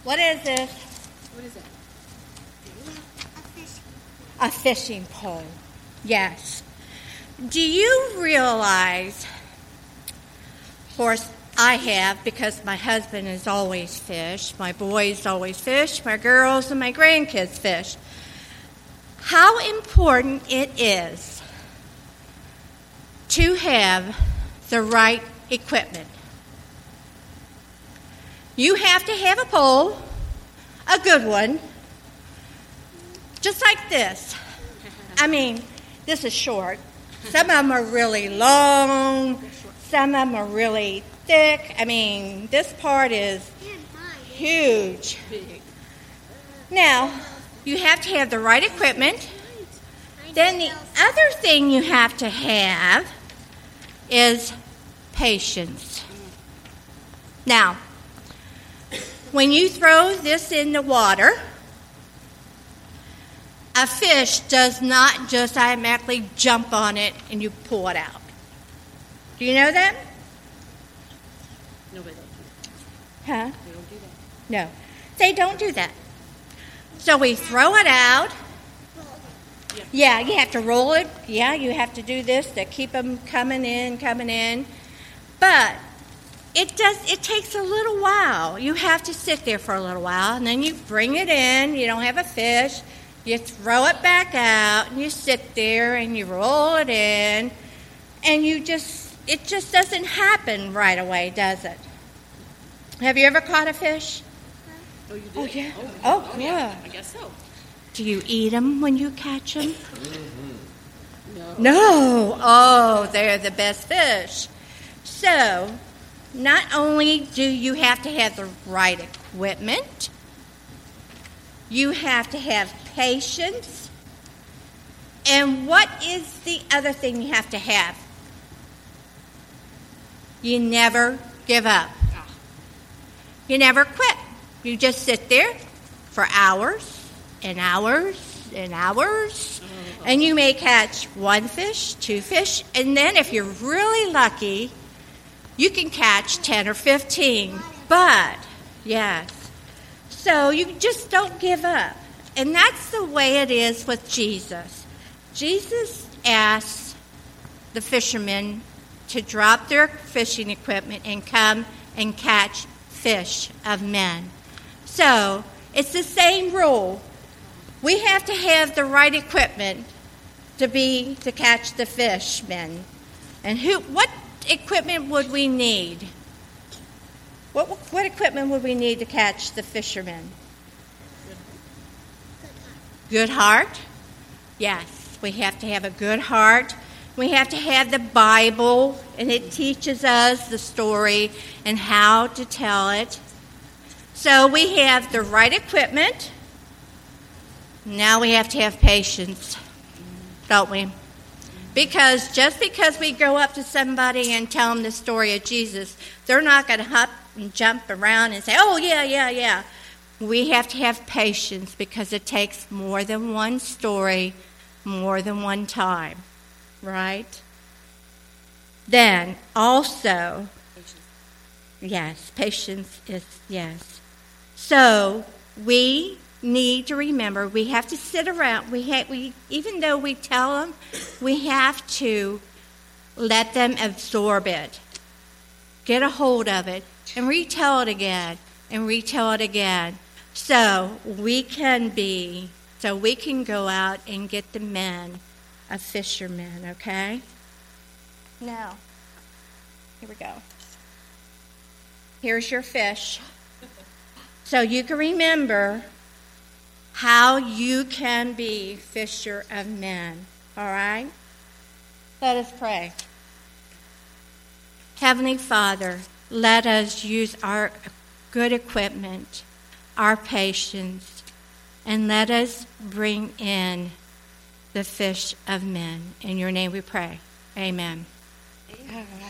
What is this? What is it? A fishing pole. Yes. Do you realize, of course, I have, because my husband has always fished, my boys always fish, my girls and my grandkids fish, how important it is to have the right equipment. You have to have a pole, a good one, just like this. I mean, this is short. Some of them are really long. Some of them are really thick. I mean, this part is huge. Now, you have to have the right equipment. Then the other thing you have to have is patience. Now, when you throw this in the water, a fish does not just automatically jump on it and you pull it out. Do you know that? No, they don't do Huh? that. They don't do that. No, they don't do that. So we throw it out. Yeah, you have to roll it. Yeah, you have to do this to keep them coming in. But it takes a little while. You have to sit there for a little while, and then you bring it in. You don't have a fish. You throw it back out, and you sit there, and you roll it in, and it just doesn't happen right away, does it? Have you ever caught a fish? Oh, you did? Oh, yeah. Oh, yeah. I guess so. Do you eat them when you catch them? No. No. Oh, they're the best fish. So, not only do you have to have the right equipment, you have to have patience. And what is the other thing you have to have? You never give up. You never quit. You just sit there for hours and hours and hours, and you may catch one fish, two fish, and then if you're really lucky, you can catch 10 or 15. But, yes, so you just don't give up. And that's the way it is with Jesus. Jesus asks the fishermen to drop their fishing equipment and come and catch fish of men. So, it's the same rule. We have to have the right equipment to catch the fishmen. And what equipment would we need? What equipment would we need to catch the fishermen? Good heart? Yes, we have to have a good heart. We have to have the Bible, and it teaches us the story and how to tell it. So we have the right equipment. Now we have to have patience, don't we? Because just because we go up to somebody and tell them the story of Jesus, they're not going to hop and jump around and say, oh, yeah. We have to have patience because it takes more than one story, more than one time, right? Then also, yes, patience is, yes. So we need to remember we have to sit around. We even though we tell them, we have to let them absorb it, get a hold of it, and retell it again, So we can go out and get the men of fishermen, okay? Now, here we go. Here's your fish. So you can remember how you can be fisher of men, all right? Let us pray. Heavenly Father, let us use our good equipment, our patience, and let us bring in the fish of men. In your name we pray. Amen.